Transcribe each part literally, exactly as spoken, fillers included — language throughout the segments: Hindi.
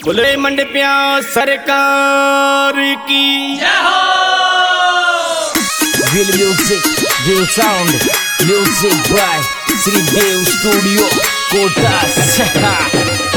बोले मंडपिया सरकार की जय हो। Real music, real sound, music by Sri Dev Studio, Kota.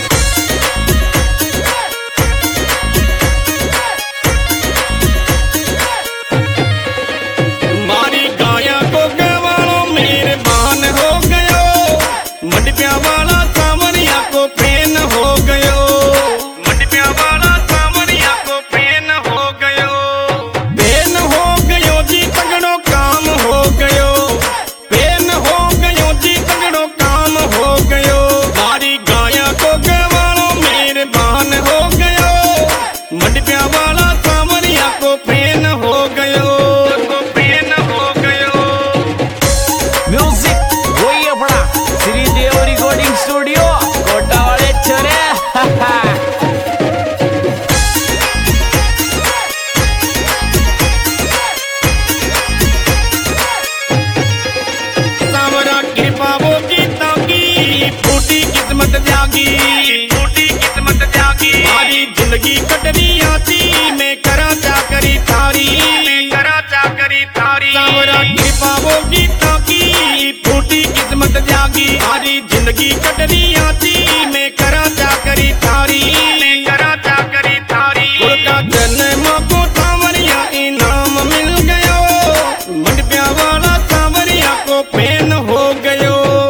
टूटी किस्मत जागी हमारी जिंदगी कटरी आती मैं करा चाकरी थारी मैं करा चाकरी थारी सावरा कृपा वो गीता की टूटी किस्मत जागी हमारी जिंदगी कटरी आती मैं करा चाकरी थारी मैं करा चाकरी थारी उनका जन्म को सावरिया इनाम मिल गया मंडपिया वाला सावरिया को पेन हो गयो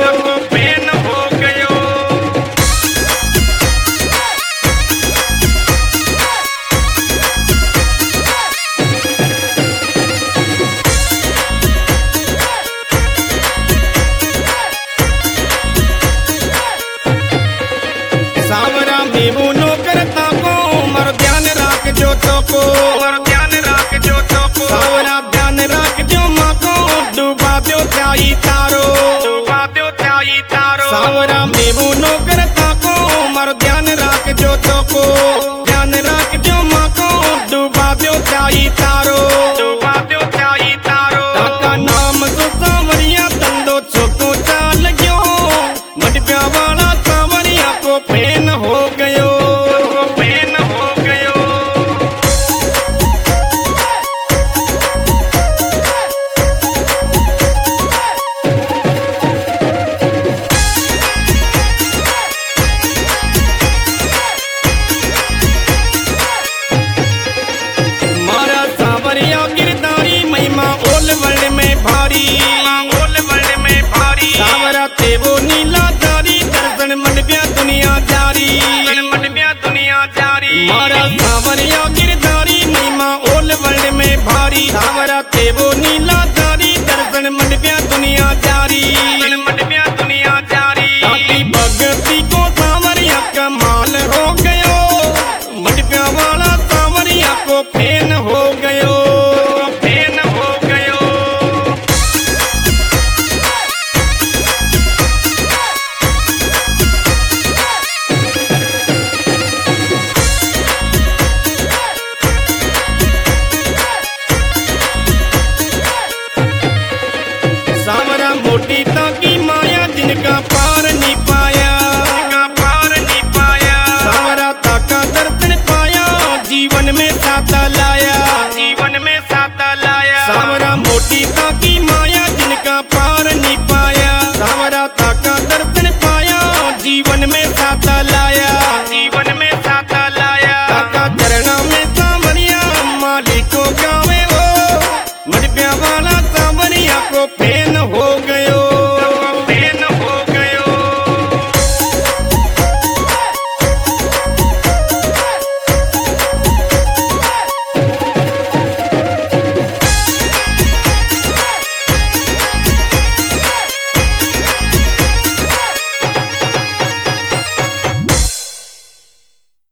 जो चौको और ध्यान रख जो चौको सावरा ध्यान रख जो माँ को डूबा दो चाई तारो डूबा दो चाई तारो सावरा मेबू नो करता को मर ध्यान रख जो चौको ध्यान रख जो माँ को डूबा दो चाई तारो डूबा दो चाई तारो ताका नाम तो सावरिया तंदो चौको चाल गयो मंडपिया वाला सावरिया को पेन हो गयो वो नीला जारी दर्शन मंडपिया दुनिया जारी मंडपिया दुनिया जारी मारा